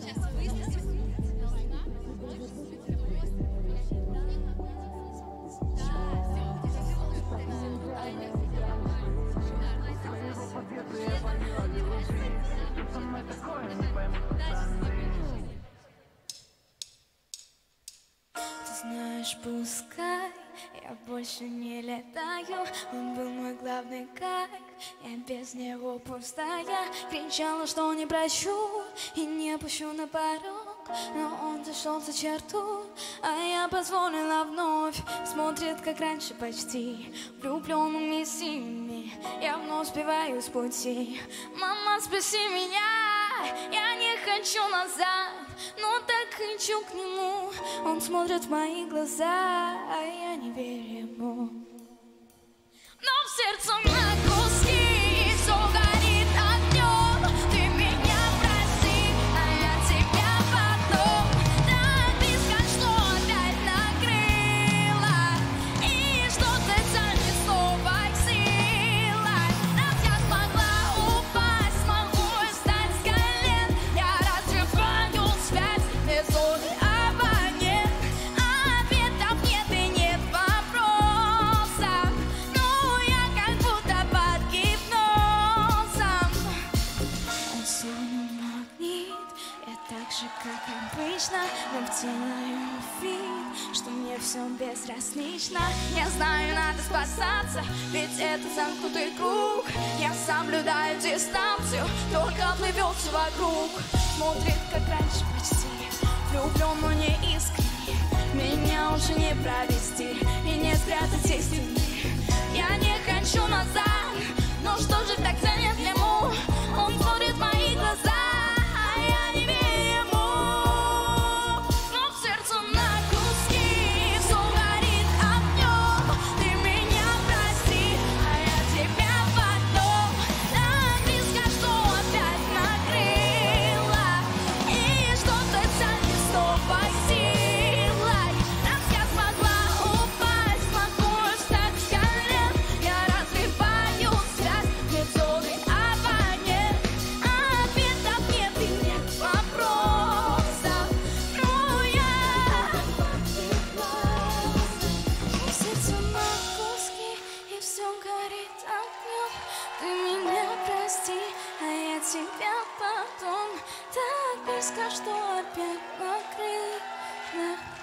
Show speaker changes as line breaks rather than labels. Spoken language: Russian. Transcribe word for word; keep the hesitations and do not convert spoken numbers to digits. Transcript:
Знаешь, пускай я больше не летаю, он был мой главный кайф, я без него пустая. Кричала, что не прощу и не пущу на порог, но он зашел за черту, а я позволила вновь. Смотрит, как раньше почти, влюбленными синими, я вновь сбиваю с пути. Мама, спаси меня, я не хочу назад, но так хочу к нему. Он смотрит в мои глаза, а я не верю ему. Но в сердце на куски все горит огнем. Ты меня прости, а я тебя потом. Так близко, что опять накрыла, и что-то тянет с новой силой. Раз я смогла упасть, смогу встать с колен. Я разрываю связь без соли. Как обычно, но делаю вид, что мне все безразлично. Я знаю, надо спасаться, ведь это замкнутый круг. Я соблюдаю дистанцию, только плывет все вокруг. Смотрит, как раньше почти, влюблен, но не искренне. Меня уже не провести и не спрятать истины. Я не хочу назад, но что же так тянет ему? Он смотрит в мои глаза. Ты меня прости, а я тебя потом. Так близко, что опять накрыла.